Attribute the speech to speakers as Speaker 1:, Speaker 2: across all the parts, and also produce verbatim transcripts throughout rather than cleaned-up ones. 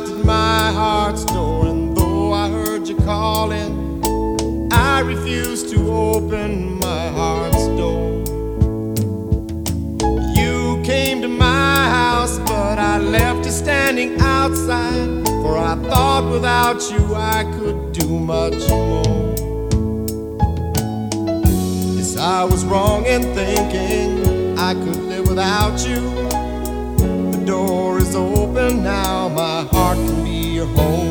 Speaker 1: knocked at my heart's door, and though I heard you calling, I refused to open my heart's door. You came to my house, but I left you standing outside, for I thought without you I could do much more. Yes, I was wrong in thinking I could live without you. The door is open now, my heart can be your home.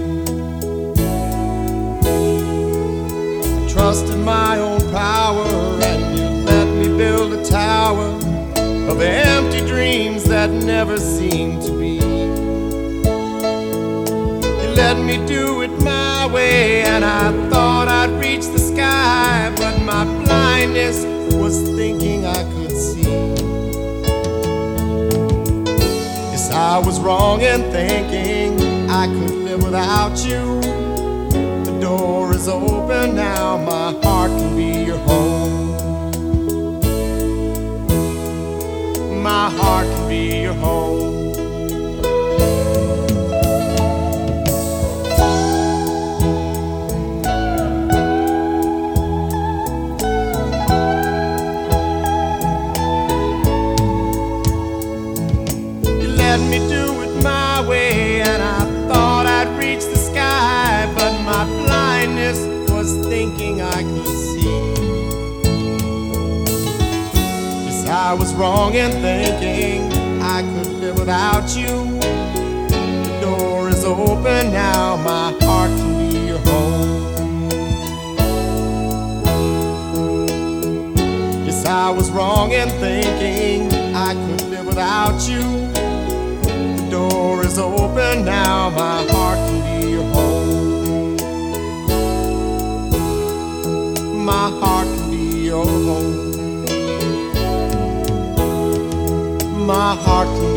Speaker 1: I trusted my own power, and you let me build a tower of empty dreams that never seemed to be. You let me do it my way, and I thought I'd reach the sky, but my blindness was thinking I could see. Yes, I was wrong in thinking I could live without you. The door is open now, my heart can be your home. My heart can be your home. You let me do it my way, and I thought I'd reach the sky, but my blindness was thinking I could see. I was wrong in thinking I could live without you. The door is open now, my heart can be your home. Yes, I was wrong in thinking I could live without you. The door is open now, my heart can be your home. My heart can be your home. My heart can